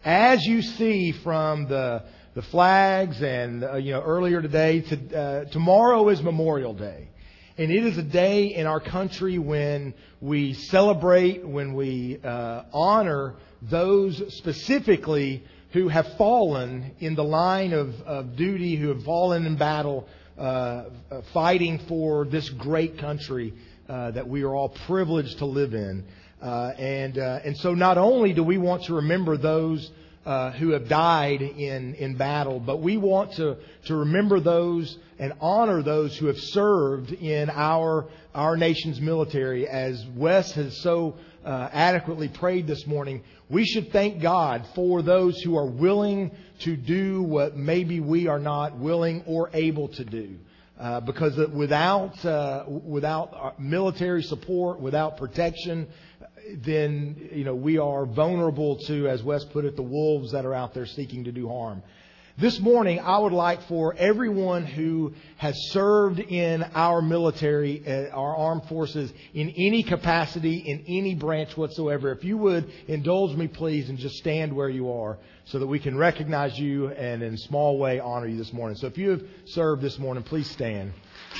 As you see from the flags and earlier today, tomorrow is Memorial Day. And it is a day in our country when we celebrate, when we honor those specifically who have fallen in the line of duty, who have fallen in battle, fighting for this great country that we are all privileged to live in. And so not only do we want to remember those who have died in battle, but we want to remember those and honor those who have served in our nation's military. As Wes has so adequately prayed this morning, we should thank God for those who are willing to do what maybe we are not willing or able to do. Because without military support, without protection, then we are vulnerable to, as Wes put it, the wolves that are out there seeking to do harm. This morning, I would like for everyone who has served in our military, our armed forces, in any capacity, in any branch whatsoever, if you would indulge me, please, and just stand where you are so that we can recognize you and in a small way honor you this morning. So if you have served this morning, please stand.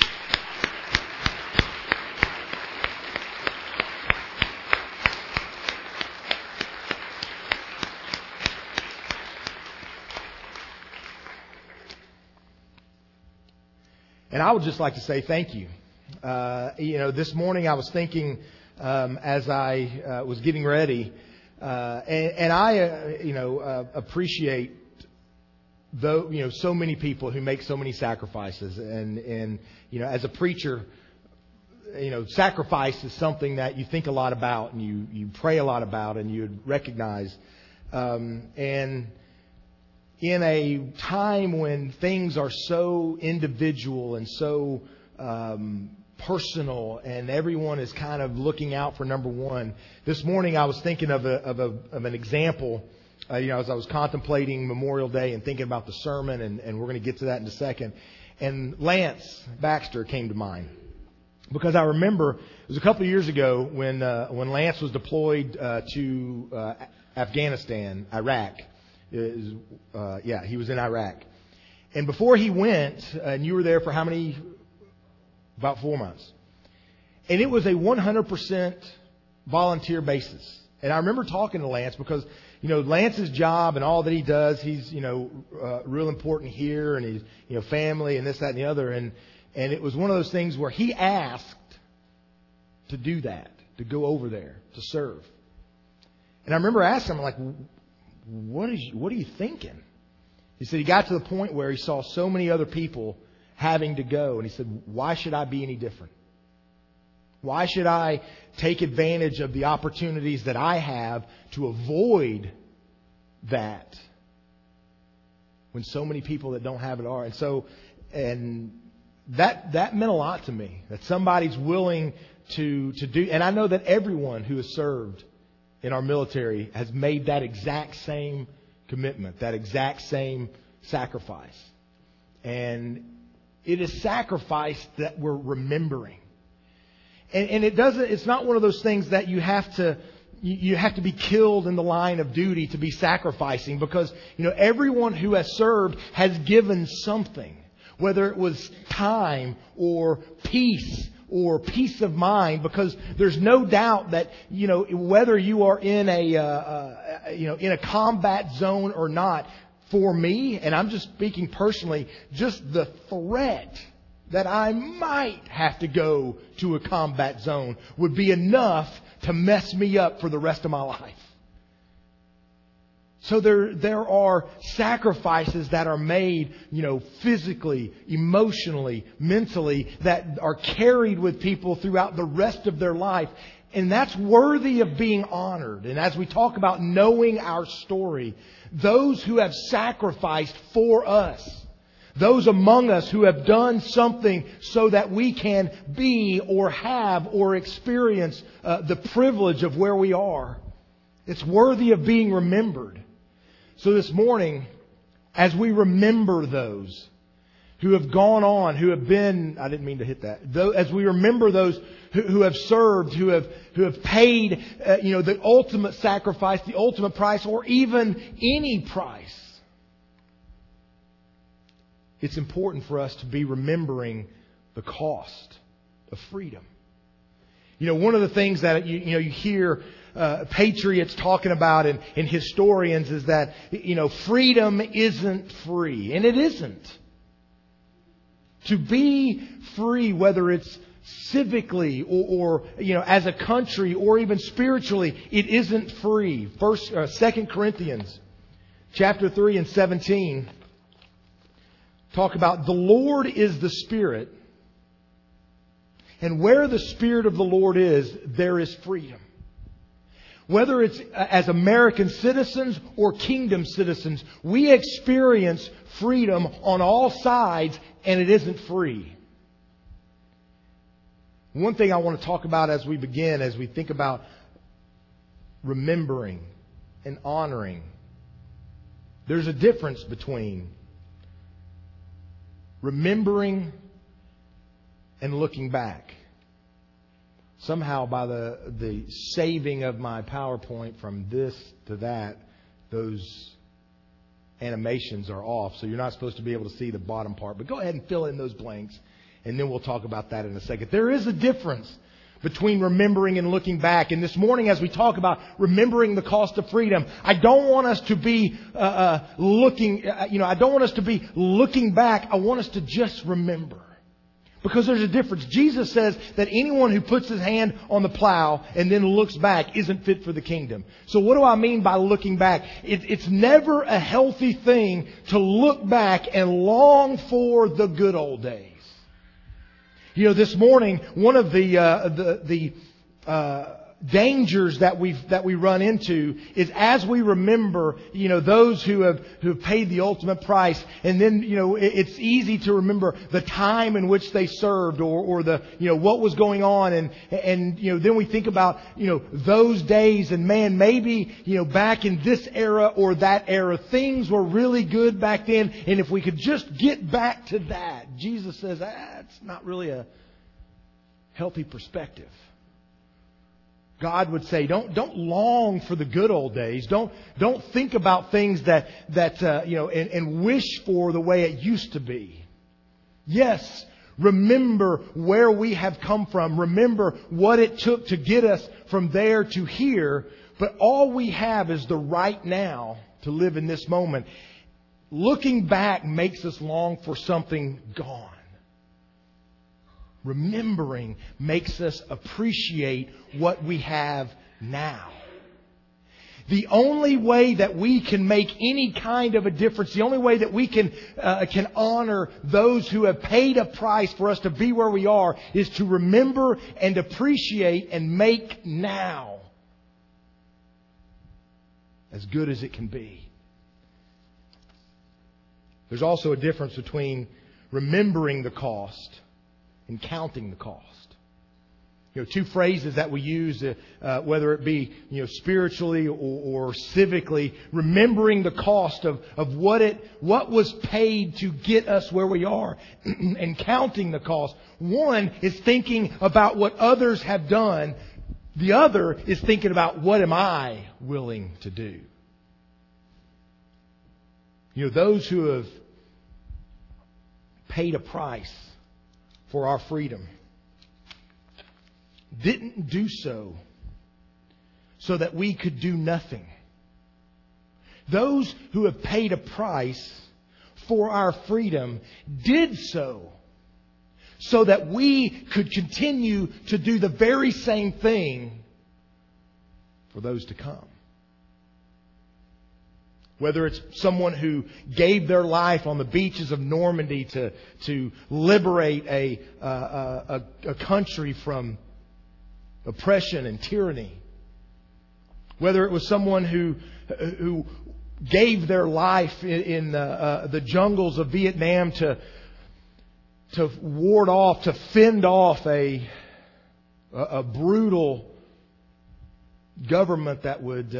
And I would just like to say thank you. This morning I was thinking as I was getting ready, and I appreciate so many people who make so many sacrifices. And as a preacher, sacrifice is something that you think a lot about and you pray a lot about and you recognize. And in a time when things are so individual and so personal and everyone is kind of looking out for number one, this morning I was thinking of an example, as I was contemplating Memorial Day and thinking about the sermon, and we're going to get to that in a second. And Lance Baxter came to mind. Because I remember it was a couple of years ago when Lance was deployed to Afghanistan, Iraq. He was in Iraq. And before he went, and you were there for how many? About 4 months. And it was a 100% volunteer basis. And I remember talking to Lance because, Lance's job and all that he does, he's, real important here, and he's, family and this, that, and the other. And it was one of those things where he asked to do that, to go over there, to serve. And I remember asking him, like, what are you thinking? He said he got to the point where he saw so many other people having to go. And he said, why should I be any different? Why should I take advantage of the opportunities that I have to avoid that when so many people that don't have it are? And that meant a lot to me, that somebody's willing to do. And I know that everyone who has served in our military has made that exact same commitment, that exact same sacrifice. And it is sacrifice that we're remembering. And it's not one of those things that you have to be killed in the line of duty to be sacrificing, because, everyone who has served has given something, whether it was time or peace or peace of mind, because there's no doubt that, whether you are in a combat zone or not, for me, and I'm just speaking personally, just the threat that I might have to go to a combat zone would be enough to mess me up for the rest of my life. So there are sacrifices that are made, physically, emotionally, mentally, that are carried with people throughout the rest of their life. And that's worthy of being honored. And as we talk about knowing our story, those who have sacrificed for us, those among us who have done something so that we can be or have or experience the privilege of where we are, it's worthy of being remembered. So this morning, as we remember those who have gone on, who have been, I didn't mean to hit that. As we remember those who have served, who have paid, the ultimate sacrifice, the ultimate price, or even any price, it's important for us to be remembering the cost of freedom. One of the things that you hear patriots talking about and historians is that freedom isn't free, and it isn't. To be free, whether it's civically or as a country or even spiritually, it isn't free. 2 Corinthians chapter 3 and 17 talk about the Lord is the Spirit, and where the Spirit of the Lord is, there is freedom. Whether it's as American citizens or kingdom citizens, we experience freedom on all sides, and it isn't free. One thing I want to talk about as we begin, as we think about remembering and honoring, there's a difference between remembering and looking back. Somehow by the saving of my PowerPoint from this to that, those animations are off. So you're not supposed to be able to see the bottom part. But go ahead and fill in those blanks, and then we'll talk about that in a second. There is a difference between remembering and looking back. And this morning, as we talk about remembering the cost of freedom, I don't want us to be looking back. I want us to just remember. Because there's a difference. Jesus says that anyone who puts his hand on the plow and then looks back isn't fit for the kingdom. So what do I mean by looking back? It's never a healthy thing to look back and long for the good old days. This morning, one of the dangers that we run into is as we remember, those who have paid the ultimate price, and then, it's easy to remember the time in which they served or the, what was going on. And, then we think about, those days and man, maybe, back in this era or that era, things were really good back then. And if we could just get back to that, Jesus says that's not really a healthy perspective. God would say, don't long for the good old days. Don't think about things that and wish for the way it used to be. Yes, remember where we have come from. Remember what it took to get us from there to here. But all we have is the right now to live in this moment. Looking back makes us long for something gone. Remembering makes us appreciate what we have now. The only way that we can make any kind of a difference, the only way that we can honor those who have paid a price for us to be where we are, is to remember and appreciate and make now as good as it can be. There's also a difference between remembering the cost and counting the cost. Two phrases that we use, whether it be spiritually or civically, remembering the cost of what was paid to get us where we are, and counting the cost. One is thinking about what others have done. The other is thinking about what am I willing to do. Those who have paid a price for our freedom didn't do so that we could do nothing. Those who have paid a price for our freedom did so that we could continue to do the very same thing for those to come. Whether it's someone who gave their life on the beaches of Normandy to liberate a country from oppression and tyranny. Whether it was someone who gave their life in the jungles of Vietnam to ward off, to fend off a brutal government that would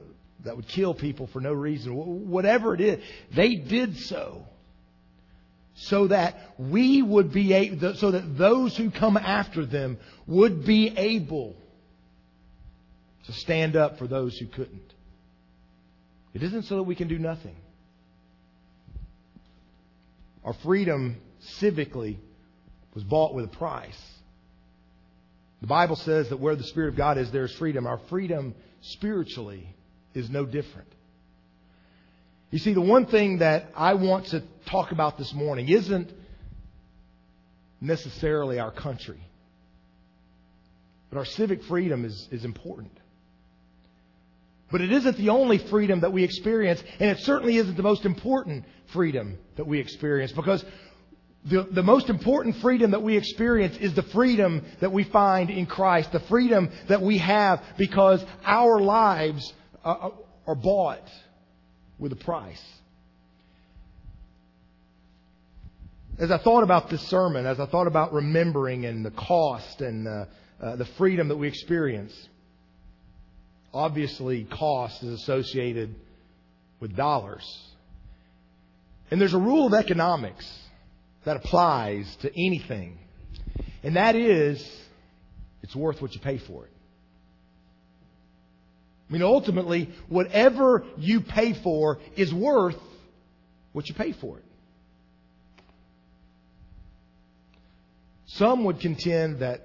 kill people for no reason. Whatever it is, they did so so that we would be able, so that those who come after them would be able to stand up for those who couldn't. It isn't so that we can do nothing. Our freedom civically was bought with a price. The Bible says that where the Spirit of God is, there is freedom. Our freedom spiritually is no different. You see, the one thing that I want to talk about this morning isn't necessarily our country. But our civic freedom is important. But it isn't the only freedom that we experience, and it certainly isn't the most important freedom that we experience, because the most important freedom that we experience is the freedom that we find in Christ, the freedom that we have because our lives are bought with a price. As I thought about this sermon, as I thought about remembering and the cost and the freedom that we experience, obviously cost is associated with dollars. And there's a rule of economics that applies to anything. And that is, it's worth what you pay for it. I mean, ultimately, whatever you pay for is worth what you pay for it. Some would contend that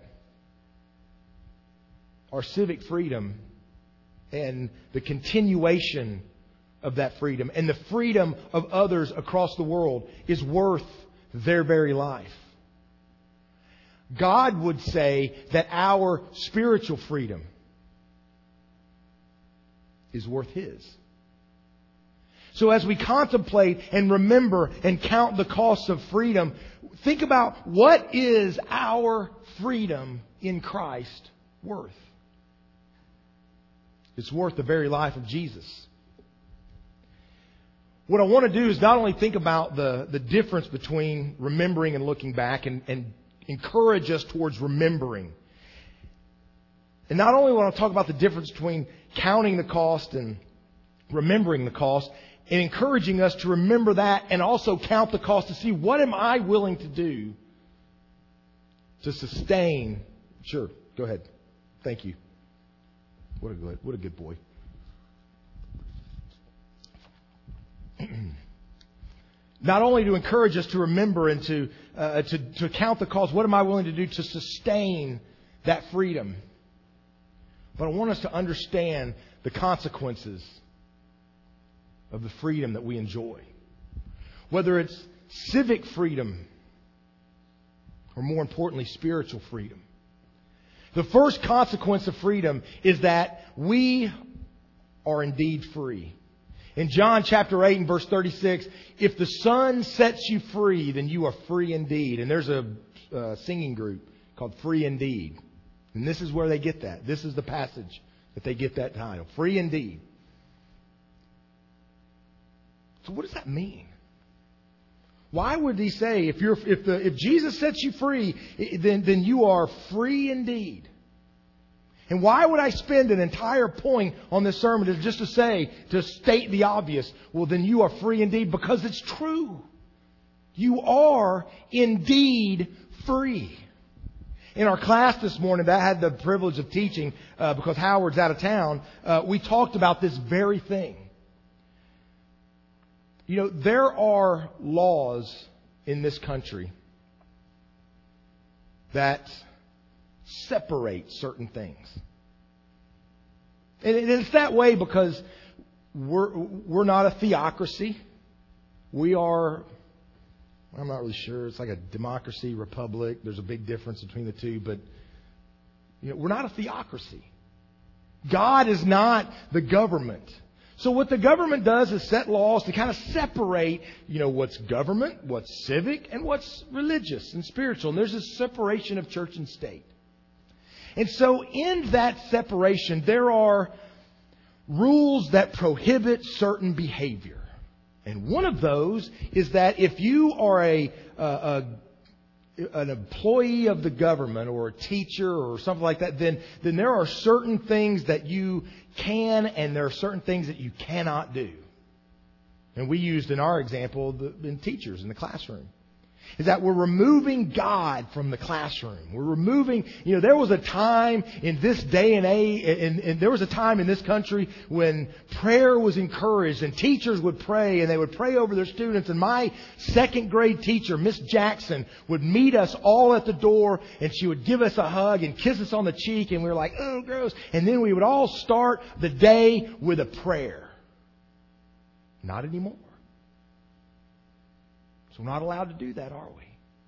our civic freedom and the continuation of that freedom and the freedom of others across the world is worth their very life. God would say that our spiritual freedom is worth His. So as we contemplate and remember and count the costs of freedom, think about what is our freedom in Christ worth? It's worth the very life of Jesus. What I want to do is not only think about the difference between remembering and looking back and encourage us towards remembering. And not only want to talk about the difference between counting the cost and remembering the cost, and encouraging us to remember that and also count the cost to see what am I willing to do to sustain. Sure, go ahead. Thank you. What a good boy. Not only to encourage us to remember and to count the cost, what am I willing to do to sustain that freedom? But I want us to understand the consequences of the freedom that we enjoy. Whether it's civic freedom or, more importantly, spiritual freedom. The first consequence of freedom is that we are indeed free. In John chapter 8 and verse 36, if the Son sets you free, then you are free indeed. And there's a singing group called Free Indeed. And this is where they get that. This is the passage that they get that title. Free indeed. So what does that mean? Why would he say if Jesus sets you free, then you are free indeed? And why would I spend an entire point on this sermon to state the obvious? Well, then you are free indeed, because it's true. You are indeed free. In our class this morning that I had the privilege of teaching, because Howard's out of town, we talked about this very thing. You know, there are laws in this country that separate certain things. And it's that way because we're not a theocracy. We are, I'm not really sure, it's like a democracy, republic. There's a big difference between the two, but we're not a theocracy. God is not the government. So what the government does is set laws to kind of separate, what's government, what's civic, and what's religious and spiritual. And there's a separation of church and state. And so in that separation, there are rules that prohibit certain behavior. And one of those is that if you are an employee of the government or a teacher or something like that, then there are certain things that you can and there are certain things that you cannot do. And we used in our example in teachers in the classroom. Is that we're removing God from the classroom. We're removing, there was a time in this day and age, and there was a time in this country when prayer was encouraged and teachers would pray and they would pray over their students. And my second grade teacher, Miss Jackson, would meet us all at the door and she would give us a hug and kiss us on the cheek and we were like, oh, gross. And then we would all start the day with a prayer. Not anymore. So we're not allowed to do that, are we?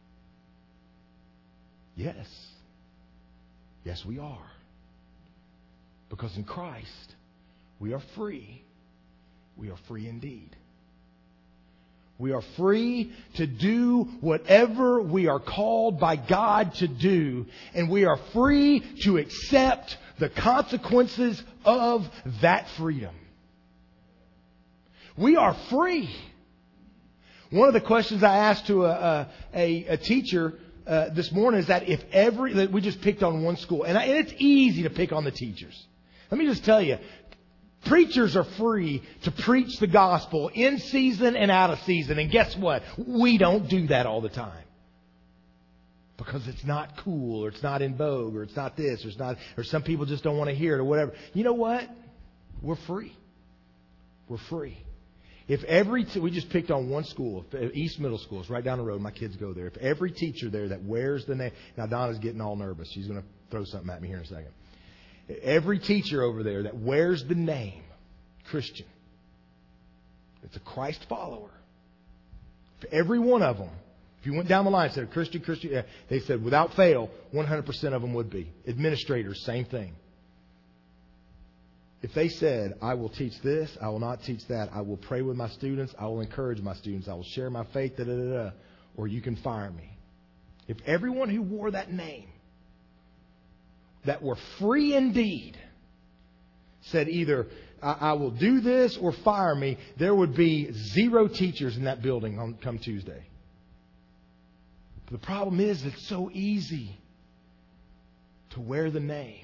Yes. Yes, we are. Because in Christ, we are free. We are free indeed. We are free to do whatever we are called by God to do. And we are free to accept the consequences of that freedom. We are free. One of the questions I asked to a teacher this morning is that we just picked on one school. And it's easy to pick on the teachers. Let me just tell you, preachers are free to preach the gospel in season and out of season. And guess what? We don't do that all the time. Because it's not cool, or it's not in vogue, or it's not this, or some people just don't want to hear it, or whatever. You know what? We're free. We're free. We just picked on one school, East Middle School. It's right down the road. My kids go there. If every teacher there that wears the name... Now, Donna's getting all nervous. She's going to throw something at me here in a second. Every teacher over there that wears the name Christian, it's a Christ follower. For every one of them, if you went down the line and said, Christian, they said, without fail, 100% of them would be. Administrators, same thing. If they said, I will teach this, I will not teach that, I will pray with my students, I will encourage my students, I will share my faith, or you can fire me. If everyone who wore that name, that were free indeed, said either, I will do this or fire me, there would be 0 teachers in that building come Tuesday. But the problem is, it's so easy to wear the name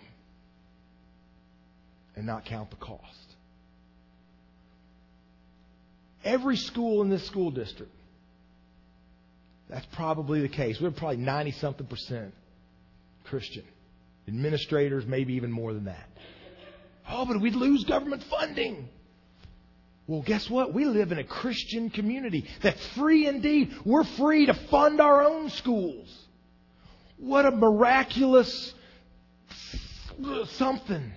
and not count the cost. Every school in this school district, that's probably the case. We're probably 90-something% Christian. Administrators, maybe even more than that. Oh, but we'd lose government funding. Well, guess what? We live in a Christian community that's free indeed. We're free to fund our own schools. What a miraculous something.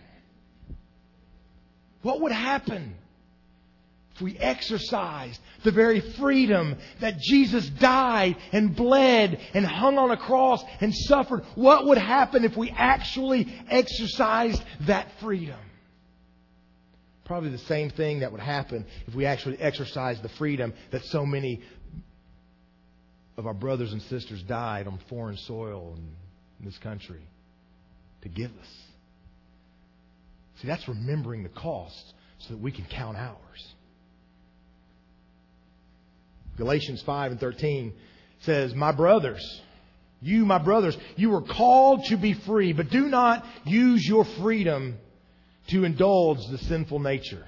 What would happen if we exercised the very freedom that Jesus died and bled and hung on a cross and suffered? What would happen if we actually exercised that freedom? Probably the same thing that would happen if we actually exercised the freedom that so many of our brothers and sisters died on foreign soil in this country to give us. See, that's remembering the cost so that we can count ours. Galatians 5:13 says, my brothers, you were called to be free, but do not use your freedom to indulge the sinful nature.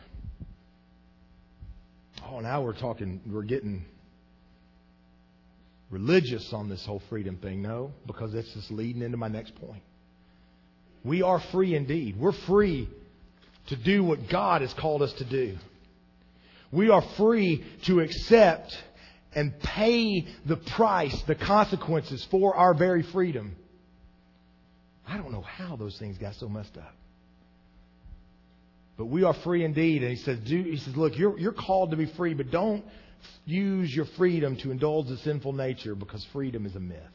Oh, now we're getting religious on this whole freedom thing. No, because that's just leading into my next point. We are free indeed. We're free to do what God has called us to do. We are free to accept and pay the price, the consequences for our very freedom. I don't know how those things got so messed up. But we are free indeed. And he says, look, you're called to be free, but don't use your freedom to indulge the sinful nature, because freedom is a myth.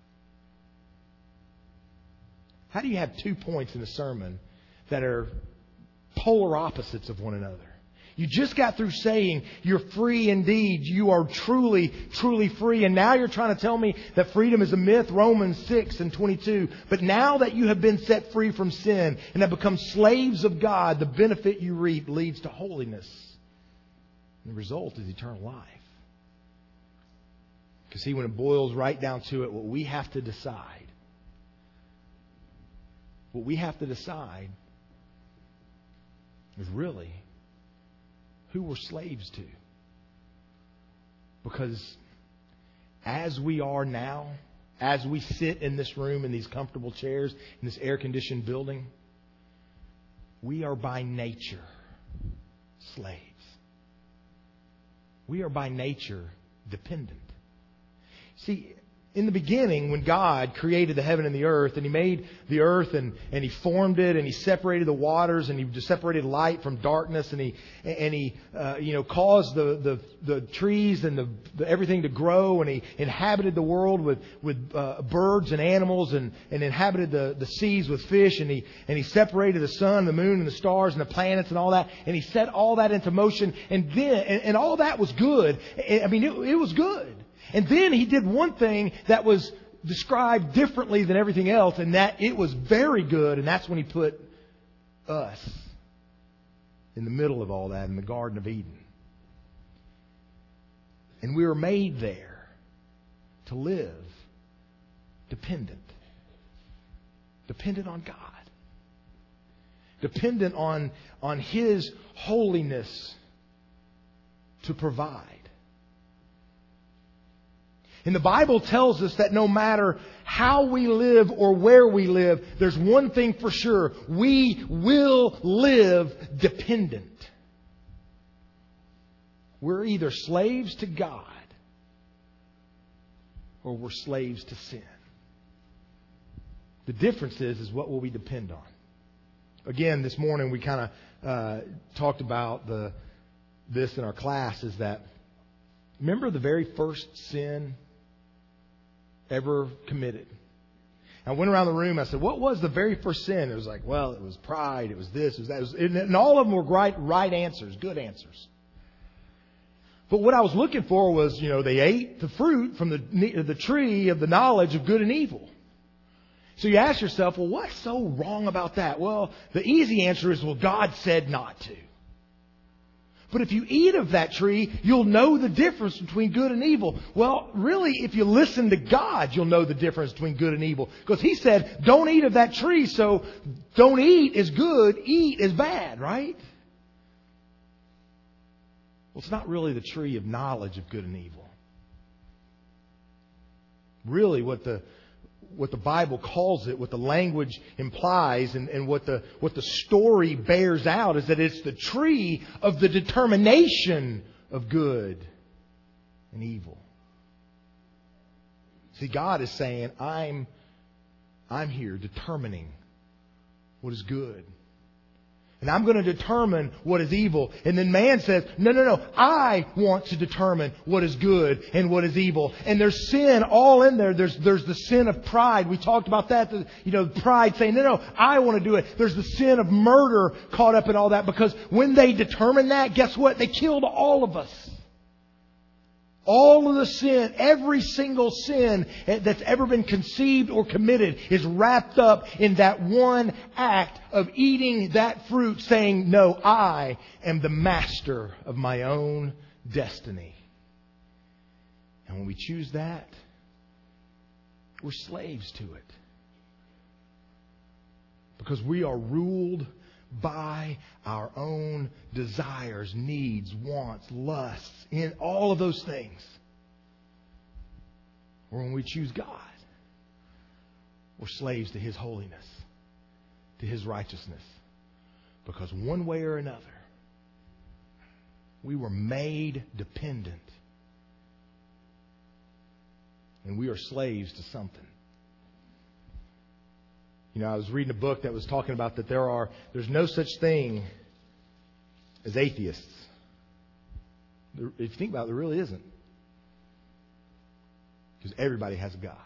How do you have 2 points in a sermon that are polar opposites of one another? You just got through saying you're free indeed. You are truly, truly free. And now you're trying to tell me that freedom is a myth, Romans 6:22. But now that you have been set free from sin and have become slaves of God, the benefit you reap leads to holiness. And the result is eternal life. Because see, when it boils right down to it, what we have to decide is really who we're slaves to. Because as we are now, as we sit in this room in these comfortable chairs, in this air-conditioned building, we are by nature slaves. We are by nature dependent. See, in the beginning, when God created the heaven and the earth, and He made the earth and He formed it, and He separated the waters, and He just separated light from darkness, and He caused the trees and the everything to grow, and He inhabited the world with birds and animals, and inhabited the seas with fish, and He separated the sun, the moon, and the stars, and the planets, and all that, and He set all that into motion, and all that was good. I mean, it was good. And then He did one thing that was described differently than everything else, and that it was very good, and that's when He put us in the middle of all that in the Garden of Eden. And we were made there to live dependent. Dependent on God. Dependent on His holiness to provide. And the Bible tells us that no matter how we live or where we live, there's one thing for sure. We will live dependent. We're either slaves to God or we're slaves to sin. The difference is what will we depend on? Again, this morning we kind of talked about this in our class, is that, remember the very first sin ever committed? I went around the room. I said, what was the very first sin? It was like, well, it was pride. It was this. It was that. And all of them were right answers, good answers. But what I was looking for was, they ate the fruit from the tree of the knowledge of good and evil. So you ask yourself, well, what's so wrong about that? Well, the easy answer is, well, God said not to. But if you eat of that tree, you'll know the difference between good and evil. Well, really, if you listen to God, you'll know the difference between good and evil. Because He said, don't eat of that tree, so don't eat is good, eat is bad, right? Well, it's not really the tree of knowledge of good and evil. Really, what the Bible calls it, what the language implies, and what the story bears out, is that it's the tree of the determination of good and evil. See, God is saying, I'm here determining what is good. And I'm going to determine what is evil. And then man says, no, I want to determine what is good and what is evil. And there's sin all in there. There's the sin of pride. We talked about that. Pride saying, no, I want to do it. There's the sin of murder caught up in all that. Because when they determined that, guess what? They killed all of us. All of the sin, every single sin that's ever been conceived or committed is wrapped up in that one act of eating that fruit, saying, no, I am the master of my own destiny. And when we choose that, we're slaves to it. Because we are ruled by our own desires, needs, wants, lusts, in all of those things. Or when we choose God, we're slaves to His holiness, to His righteousness. Because one way or another, we were made dependent. And we are slaves to something. I was reading a book that was talking about that there's no such thing as atheists. If you think about it, there really isn't. Because everybody has a God.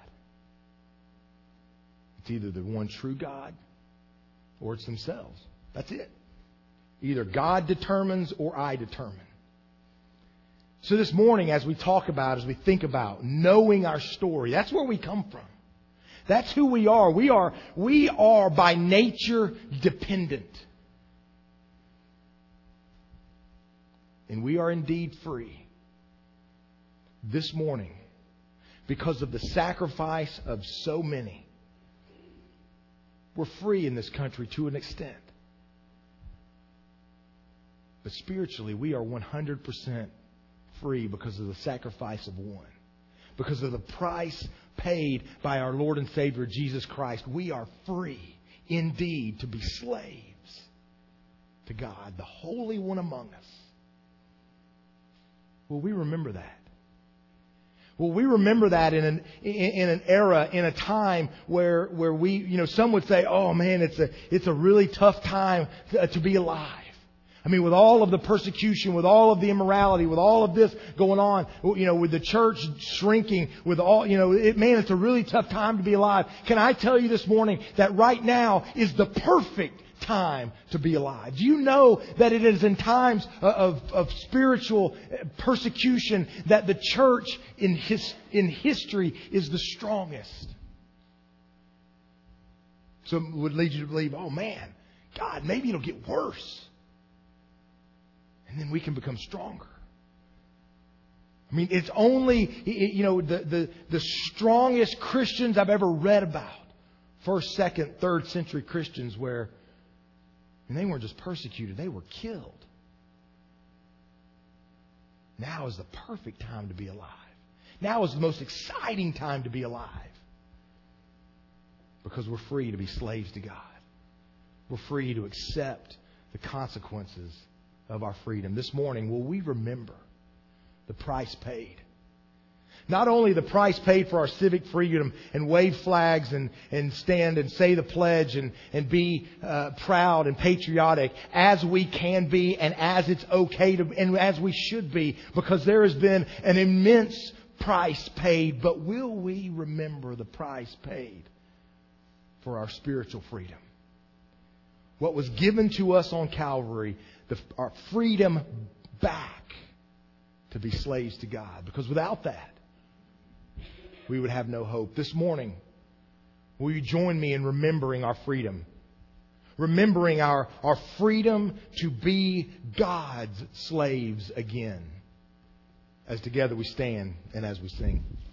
It's either the one true God or it's themselves. That's it. Either God determines or I determine. So this morning, as we think about knowing our story, that's where we come from. That's who we are. We are by nature dependent. And we are indeed free this morning because of the sacrifice of so many. We're free in this country to an extent. But spiritually, we are 100% free because of the sacrifice of one. because of the price paid by our Lord and Savior Jesus Christ. We are free indeed to be slaves to God, the Holy One among us. Will we remember that? Will we remember that in an era, in a time where we, some would say, oh man, it's a really tough time to be alive. I mean, with all of the persecution, with all of the immorality, with all of this going on, with the church shrinking, with all, it's a really tough time to be alive. Can I tell you this morning that right now is the perfect time to be alive? Do you know that it is in times of spiritual persecution that the church in history is the strongest? So it would lead you to believe, oh man, God, maybe it'll get worse. And then we can become stronger. I mean, it's only, the strongest Christians I've ever read about. First, second, third century Christians where, and they weren't just persecuted, they were killed. Now is the perfect time to be alive. Now is the most exciting time to be alive. Because we're free to be slaves to God. We're free to accept the consequences of our freedom. This morning, will we remember the price paid? Not only the price paid for our civic freedom and wave flags and stand and say the pledge and be proud and patriotic as we can be and as it's okay to and as we should be, because there has been an immense price paid. But will we remember the price paid for our spiritual freedom? What was given to us on Calvary, our freedom back to be slaves to God. Because without that, we would have no hope. This morning, will you join me in remembering our freedom? Remembering our freedom to be God's slaves again. As together we stand and as we sing.